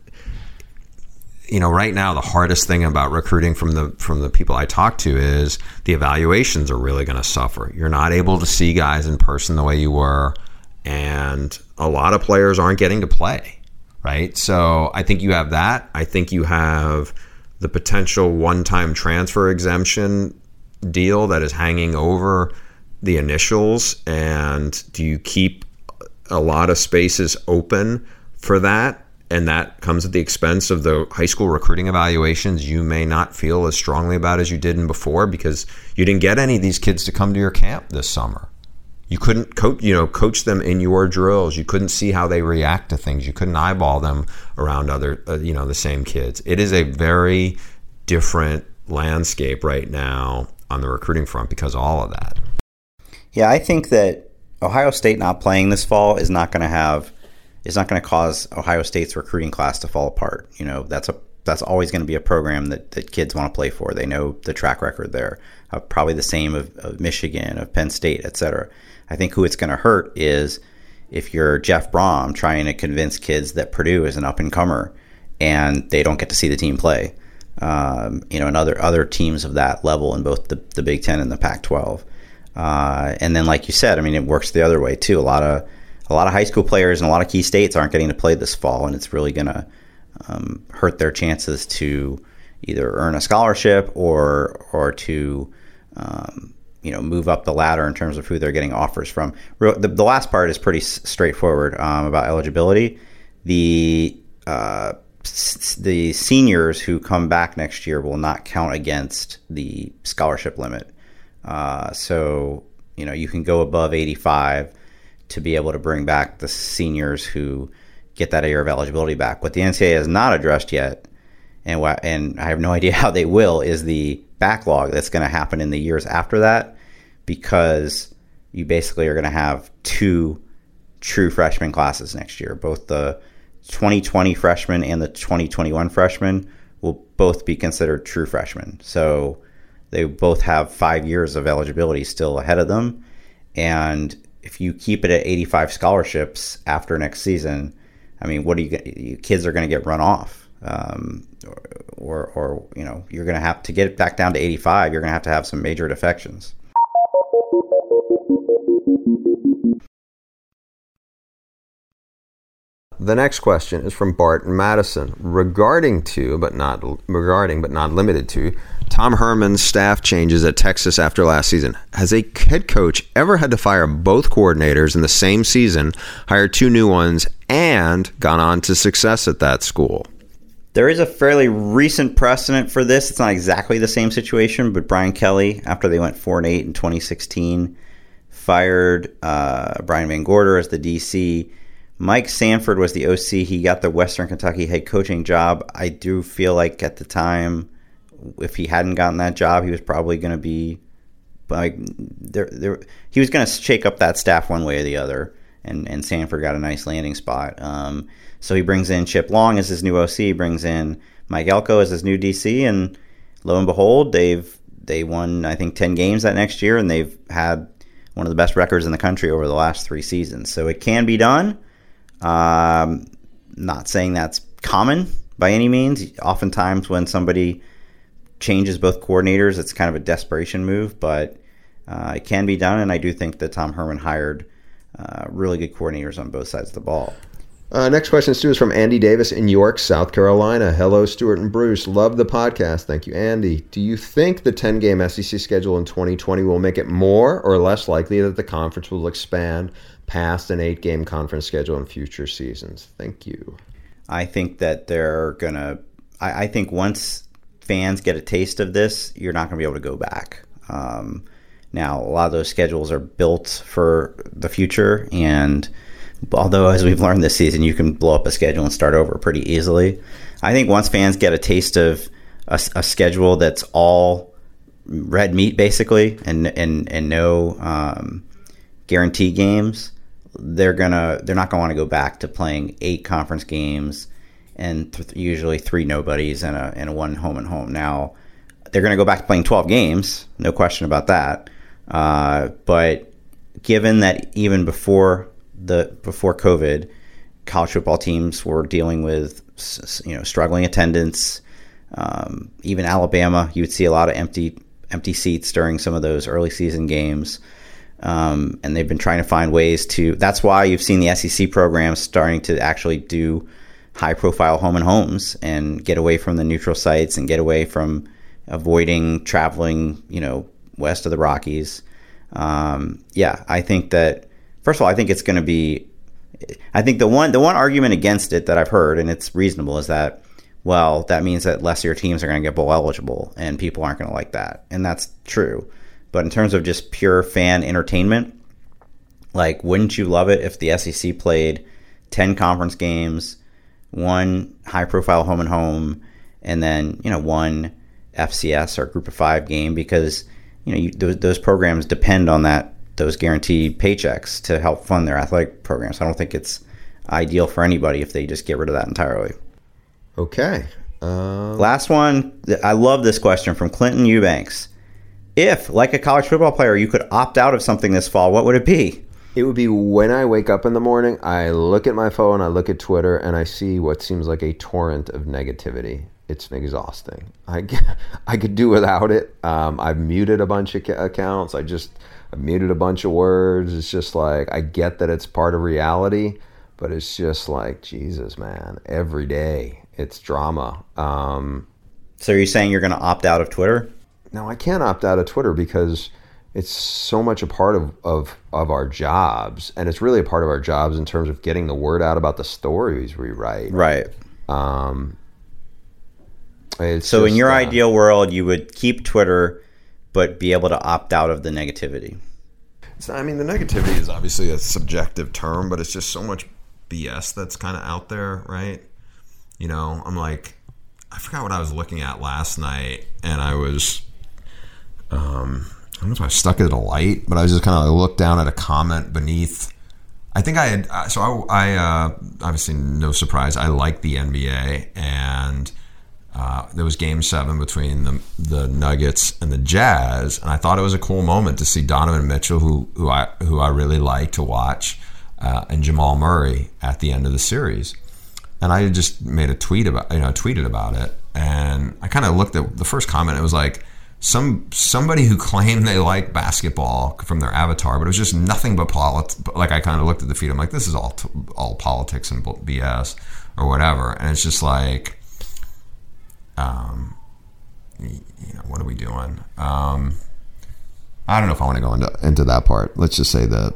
you know, right now the hardest thing about recruiting from the from the people I talk to is the evaluations are really going to suffer. You're not able to see guys in person the way you were, and a lot of players aren't getting to play, right? So I think you have that. I think you have the potential one-time transfer exemption deal that is hanging over the initials, and do you keep a lot of spaces open for that? And that comes at the expense of the high school recruiting evaluations you may not feel as strongly about as you did in before, because you didn't get any of these kids to come to your camp this summer. You couldn't coach, you know, coach them in your drills. You couldn't see how they react to things. You couldn't eyeball them around other, uh, you know, the same kids. It is a very different landscape right now on the recruiting front because of all of that. Yeah, I think that Ohio State not playing this fall is not going to have is not going to cause Ohio State's recruiting class to fall apart. You know, that's a that's always going to be a program that, that kids want to play for. They know the track record there. Uh, probably the same of, of Michigan, of Penn State, et cetera. I think who it's going to hurt is if you're Jeff Brom trying to convince kids that Purdue is an up-and-comer and they don't get to see the team play. Um, you know, and other, other teams of that level in both the, the Big Ten and the Pac twelve. Uh, and then, like you said, I mean, it works the other way, too. A lot of a lot of high school players and a lot of key states aren't getting to play this fall, and it's really going to um, hurt their chances to either earn a scholarship or or to um, you know move up the ladder in terms of who they're getting offers from. The, the last part is pretty s- straightforward um, about eligibility. The uh, s- the seniors who come back next year will not count against the scholarship limit. Uh, so you know you can go above eighty-five to be able to bring back the seniors who get that year of eligibility back. What the N C double A has not addressed yet, and what, and I have no idea how they will, is the backlog that's going to happen in the years after that, because you basically are going to have two true freshman classes next year. Both the twenty twenty freshmen and the twenty twenty-one freshmen will both be considered true freshmen. So they both have five years of eligibility still ahead of them. And if you keep it at eighty-five scholarships after next season, I mean, what do you get? You, kids are going to get run off. Um, or, or, or, you know, you're going to have to get it back down to eighty-five. You're going to have to have some major defections. The next question is from Barton Madison regarding to, but not regarding, but not limited to, Tom Herman's staff changes at Texas after last season. Has a head coach ever had to fire both coordinators in the same season, hired two new ones, and gone on to success at that school? There is a fairly recent precedent for this. It's not exactly the same situation, but Brian Kelly, after they went four and eight in twenty sixteen, fired uh, Brian Van Gorder as the D C. Mike Sanford was the O C. He got the Western Kentucky head coaching job. I do feel like at the time, if he hadn't gotten that job, he was probably going to be like there. There, he was going to shake up that staff one way or the other, and and Sanford got a nice landing spot. Um, so he brings in Chip Long as his new O C. He brings in Mike Elko as his new D C, and lo and behold, they've they won I think ten games that next year, and they've had one of the best records in the country over the last three seasons. So it can be done. Um, not saying that's common by any means. Oftentimes when somebody changes both coordinators, it's kind of a desperation move, but uh, it can be done, and I do think that Tom Herman hired uh, really good coordinators on both sides of the ball. Uh, next question, Stu, is from Andy Davis in York, South Carolina. Hello, Stuart and Bruce. Love the podcast. Thank you, Andy. Do you think the ten-game S E C schedule in twenty twenty will make it more or less likely that the conference will expand past an eight-game conference schedule in future seasons? Thank you. I think that they're going to – I think once fans get a taste of this, you're not going to be able to go back. Um, now, a lot of those schedules are built for the future, and – although, as we've learned this season, you can blow up a schedule and start over pretty easily. I think once fans get a taste of a, a schedule that's all red meat, basically, and and and no um, guarantee games, they're gonna they're not gonna want to go back to playing eight conference games and th- usually three nobodies and a and a one home and home. Now, they're gonna go back to playing twelve games, no question about that. Uh, but given that even before The before COVID, college football teams were dealing with, you know, struggling attendance. Um, even Alabama, you would see a lot of empty empty seats during some of those early season games, um, and they've been trying to find ways to. That's why you've seen the S E C programs starting to actually do high profile home and homes and get away from the neutral sites and get away from avoiding traveling, you know, west of the Rockies. Um, yeah, I think that. First of all, I think it's going to be. I think the one the one argument against it that I've heard, and it's reasonable, is that, well, that means that less of your teams are going to get bowl eligible, and people aren't going to like that, and that's true. But in terms of just pure fan entertainment, like, wouldn't you love it if the S E C played ten conference games, one high profile home and home, and then, you know, one F C S or Group of Five game, because you know you, those, those programs depend on that. Those guaranteed paychecks to help fund their athletic programs. I don't think it's ideal for anybody if they just get rid of that entirely. Okay. Um... Last one. I love this question from Clinton Eubanks. If, like a college football player, you could opt out of something this fall, what would it be? It would be when I wake up in the morning, I look at my phone, I look at Twitter, and I see what seems like a torrent of negativity. It's exhausting. I, I could do without it. Um, I've muted a bunch of accounts. I just... I've muted a bunch of words. It's just like, I get that it's part of reality, but it's just like, Jesus, man, every day it's drama. Um, so you're saying you're going to opt out of Twitter? No, I can't opt out of Twitter because it's so much a part of, of, of our jobs. And it's really a part of our jobs in terms of getting the word out about the stories we write. Right. Um, it's so just, in your uh, ideal world, you would keep Twitter but be able to opt out of the negativity. So, I mean, the negativity is obviously a subjective term, but it's just so much B S that's kind of out there, right? You know, I'm like, I forgot what I was looking at last night, and I was, um, I don't know if I was stuck at a light, but I was just kind of looked down at a comment beneath. I think I had, so I, I uh, obviously no surprise, I like the N B A, and uh, there was game seven between the the Nuggets and the Jazz, and I thought it was a cool moment to see Donovan Mitchell, who who I who I really like to watch, uh, and Jamal Murray at the end of the series. And I just made a tweet about, you know, tweeted about it, and I kind of looked at the first comment. It was like some somebody who claimed they like basketball from their avatar, but it was just nothing but politics. Like I kind of looked at the feed. I'm like, this is all all politics and B S or whatever. And it's just like, um, you know, what are we doing? Um, I don't know if I want to go into into that part. Let's just say that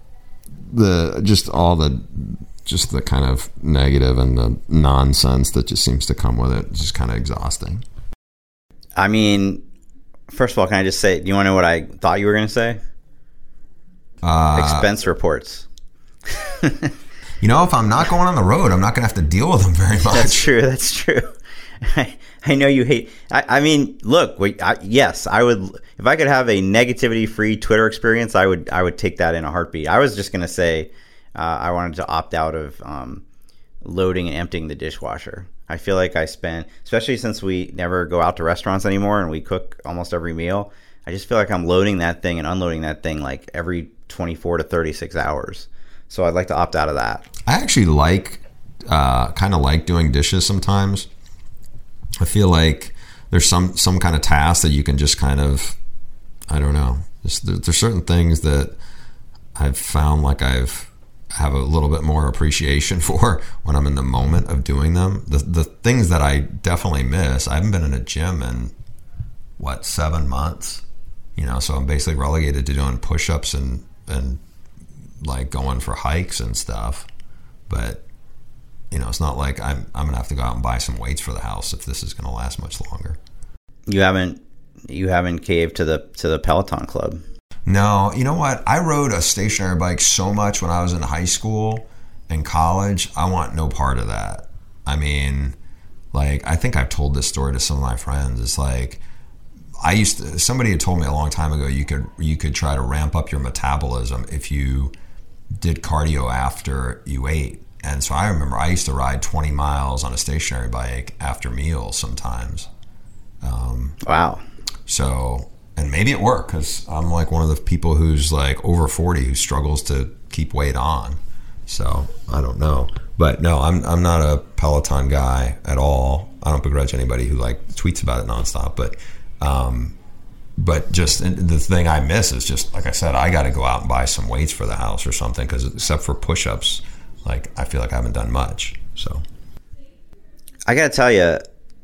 the just all the. just the kind of negative and the nonsense that just seems to come with it. It's just kind of exhausting. I mean, first of all, can I just say, do you want to know what I thought you were going to say? Uh, Expense reports. You know, if I'm not going on the road, I'm not going to have to deal with them very much. That's true. That's true. I, I know you hate. I, I mean, look. Wait, I, yes, I would. If I could have a negativity-free Twitter experience, I would. I would take that in a heartbeat. I was just going to say, uh, I wanted to opt out of um, loading and emptying the dishwasher. I feel like I spend, especially since we never go out to restaurants anymore and we cook almost every meal. I just feel like I'm loading that thing and unloading that thing like every twenty-four to thirty-six hours. So I'd like to opt out of that. I actually like, uh, kind of like doing dishes sometimes. I feel like there's some, some kind of task that you can just kind of, I don't know. There's, there's certain things that I've found like I've have a little bit more appreciation for when I'm in the moment of doing them. The the things that I definitely miss, I haven't been in a gym in, what, seven months? You know, so I'm basically relegated to doing push-ups and, and like going for hikes and stuff. But, you know, it's not like I'm I'm gonna have to go out and buy some weights for the house if this is gonna last much longer. You haven't you haven't caved to the to the Peloton club? No, you know what? I rode a stationary bike so much when I was in high school and college. I want no part of that. I mean, like, I think I've told this story to some of my friends. It's like, I used to, somebody had told me a long time ago, you could you could try to ramp up your metabolism if you did cardio after you ate. And so I remember I used to ride twenty miles on a stationary bike after meals sometimes. Um, wow. So, and maybe it worked because I'm like one of the people who's like over forty who struggles to keep weight on. So I don't know. But no, I'm I'm not a Peloton guy at all. I don't begrudge anybody who like tweets about it nonstop. But um, but just the thing I miss is just, like I said, I got to go out and buy some weights for the house or something, because except for push-ups, like I feel like I haven't done much. So I got to tell you,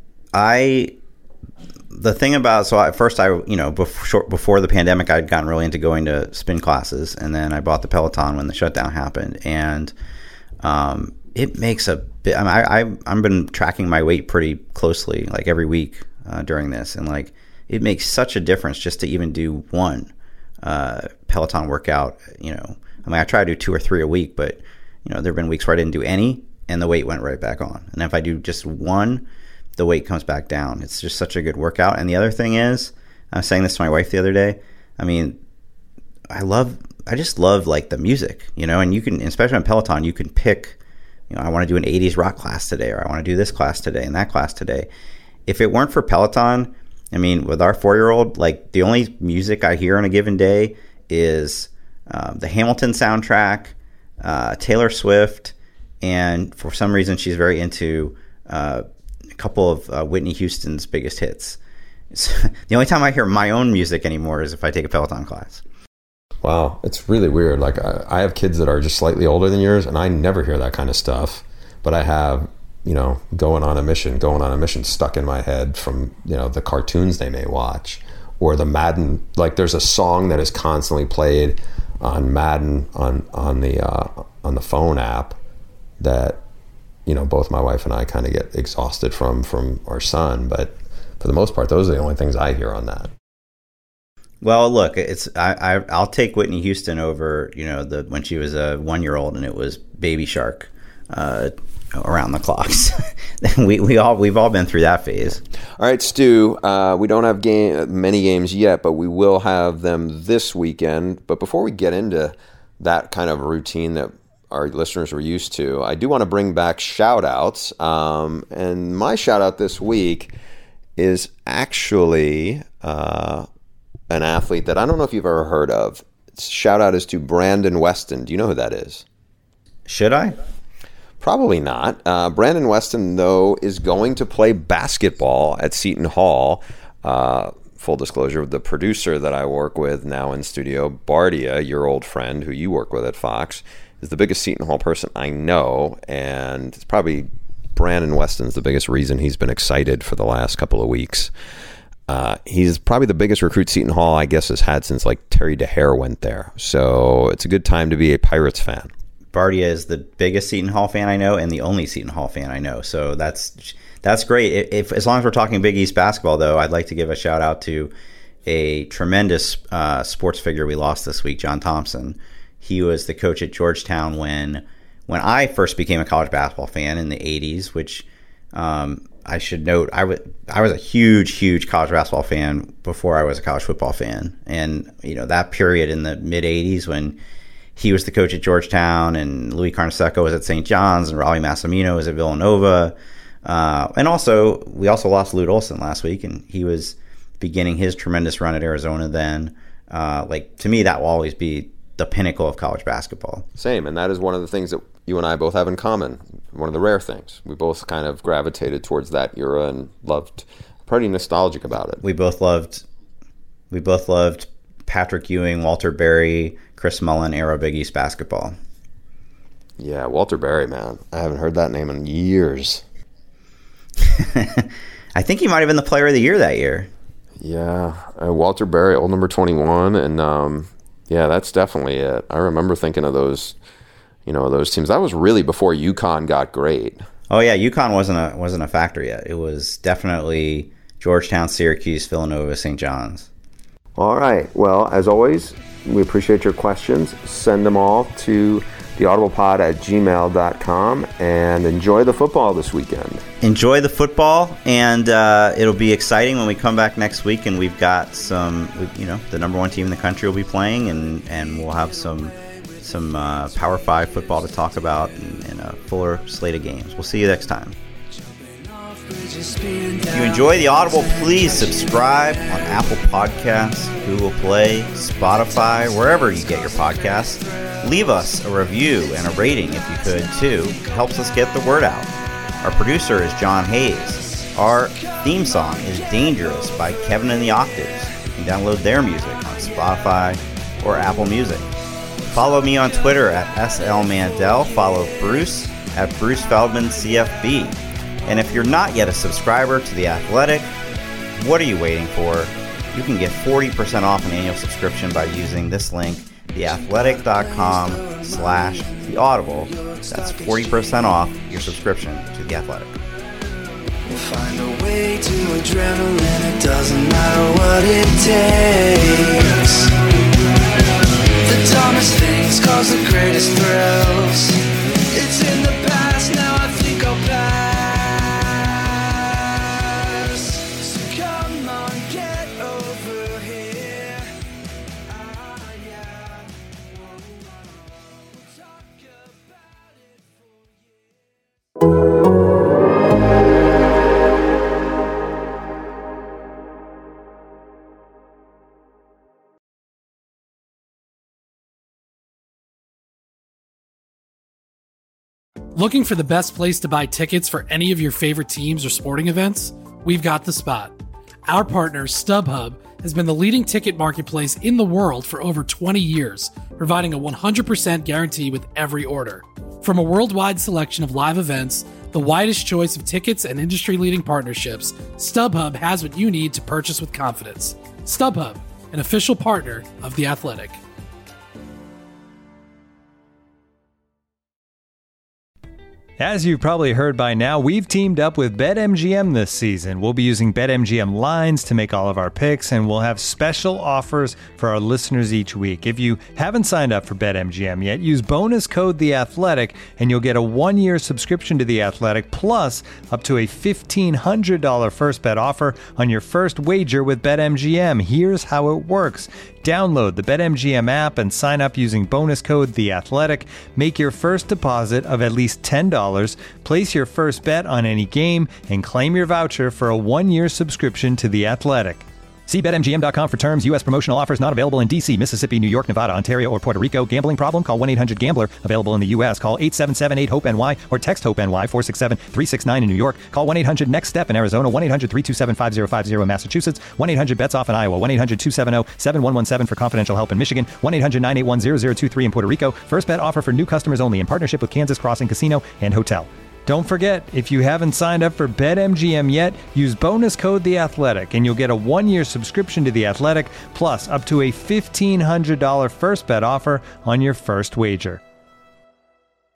I the thing about so at first I you know before before the pandemic I'd gotten really into going to spin classes, and then I bought the Peloton when the shutdown happened, and um, it makes a bit. I mean, I, I I've been tracking my weight pretty closely, like every week uh, during this, and like it makes such a difference just to even do one uh, Peloton workout. You know, I mean, I try to do two or three a week, but you know, there have been weeks where I didn't do any, and the weight went right back on. And if I do just one, the weight comes back down. It's just such a good workout. And the other thing is, I was saying this to my wife the other day, I mean, I love, I just love like the music, you know, and you can, especially on Peloton, you can pick, you know, I want to do an eighties rock class today, or I want to do this class today and that class today. If it weren't for Peloton, I mean, with our four-year-old, like the only music I hear on a given day is uh, the Hamilton soundtrack, uh, Taylor Swift, and for some reason she's very into uh, a couple of uh, Whitney Houston's biggest hits. It's, the only time I hear my own music anymore is if I take a Peloton class. Wow, it's really weird. Like I, I have kids that are just slightly older than yours, and I never hear that kind of stuff. But I have, you know, going on a mission, going on a mission stuck in my head from, you know, the cartoons they may watch, or the Madden. Like there's a song that is constantly played on Madden on on the uh, on the phone app that, you know, both my wife and I kind of get exhausted from from our son. But for the most part, those are the only things I hear on that. Well, look, it's I, I I'll take Whitney Houston over, you know, the when she was a one year old and it was Baby Shark uh, around the clocks. we we all we've all been through that phase. All right, Stu. Uh, we don't have game many games yet, but we will have them this weekend. But before we get into that kind of routine that our listeners were used to, I do want to bring back shout outs. Um, and my shout out this week is actually uh, an athlete that I don't know if you've ever heard of. Shout out is to Brandon Weston. Do you know who that is? Should I? Probably not. Uh, Brandon Weston, though, is going to play basketball at Seton Hall. Uh, full disclosure, the producer that I work with now in studio, Bardia, your old friend who you work with at Fox, is the biggest Seton Hall person I know, and it's probably Brandon Weston's the biggest reason he's been excited for the last couple of weeks. Uh, he's probably the biggest recruit Seton Hall, I guess, has had since like Terry DeHare went there. So it's a good time to be a Pirates fan. Bardia is the biggest Seton Hall fan I know and the only Seton Hall fan I know. So that's that's great. If as long as we're talking Big East basketball, though, I'd like to give a shout out to a tremendous uh, sports figure we lost this week, John Thompson. He was the coach at Georgetown when when I first became a college basketball fan in the eighties, which um, I should note, I was I was a huge, huge college basketball fan before I was a college football fan. And, you know, that period in the mid-eighties when he was the coach at Georgetown and Louis Carnesecco was at Saint John's and Raleigh Massimino was at Villanova. Uh, and also, we also lost Lute Olson last week, and he was beginning his tremendous run at Arizona then. Uh, like, to me, that will always be the pinnacle of college basketball. Same, and that is one of the things that you and I both have in common. One of the rare things. We both kind of gravitated towards that era and loved, pretty nostalgic about it. We both loved, we both loved Patrick Ewing, Walter Berry, Chris Mullin era Big East basketball. Yeah, Walter Berry, man. I haven't heard that name in years. I think he might have been the player of the year that year. Yeah, uh, Walter Berry, old number twenty-one, and um, yeah, that's definitely it. I remember thinking of those, you know, those teams. That was really before UConn got great. Oh yeah, UConn wasn't a wasn't a factor yet. It was definitely Georgetown, Syracuse, Villanova, Saint John's. All right. Well, as always, we appreciate your questions. Send them all to theaudiblepod at gmail dot com and enjoy the football this weekend. Enjoy the football, and uh, it'll be exciting when we come back next week and we've got some, you know, the number one team in the country will be playing, and, and we'll have some some uh, Power Five football to talk about and, and a fuller slate of games. We'll see you next time. If you enjoy The Audible, please subscribe on Apple Podcasts, Google Play, Spotify, wherever you get your podcasts. Leave us a review and a rating if you could, too. It helps us get the word out. Our producer is John Hayes. Our theme song is Dangerous by Kevin and the Octaves. You can download their music on Spotify or Apple Music. Follow me on Twitter at S L Mandel. Follow Bruce at Bruce Feldman C F B. And if you're not yet a subscriber to The Athletic, what are you waiting for? You can get forty percent off an annual subscription by using this link, theathletic.com slash theaudible. That's forty percent off your subscription to The Athletic. We'll find a way to adrenaline, it doesn't matter what it takes. The dumbest things cause the greatest thrills. It's in the past, now I think I'll pass. Looking for the best place to buy tickets for any of your favorite teams or sporting events? We've got the spot. Our partner, StubHub, has been the leading ticket marketplace in the world for over twenty years, providing a one hundred percent guarantee with every order. From a worldwide selection of live events, the widest choice of tickets, and industry-leading partnerships, StubHub has what you need to purchase with confidence. StubHub, an official partner of The Athletic. As you've probably heard by now, we've teamed up with BetMGM this season. We'll be using BetMGM lines to make all of our picks, and we'll have special offers for our listeners each week. If you haven't signed up for BetMGM yet, use bonus code The Athletic, and you'll get a one-year subscription to The Athletic, plus up to a fifteen hundred dollars first bet offer on your first wager with BetMGM. Here's how it works. Download the BetMGM app and sign up using bonus code The Athletic. Make your first deposit of at least ten dollars, place your first bet on any game, and claim your voucher for a one-year subscription to The Athletic. See Bet M G M dot com for terms. U S promotional offers not available in D C, Mississippi, New York, Nevada, Ontario, or Puerto Rico. Gambling problem? Call one eight hundred gambler. Available in the U S. Call eight seven seven eight hope N Y or text HOPE-NY four six seven three six nine in New York. Call one eight hundred next step in Arizona. one eight hundred three two seven five zero five zero in Massachusetts. one eight hundred bets off in Iowa. one eight hundred two seven zero seven one one seven for confidential help in Michigan. one eight hundred nine eight one zero zero two three in Puerto Rico. First bet offer for new customers only in partnership with Kansas Crossing Casino and Hotel. Don't forget, if you haven't signed up for BetMGM yet, use bonus code The Athletic, and you'll get a one-year subscription to The Athletic, plus up to a fifteen hundred dollars first bet offer on your first wager.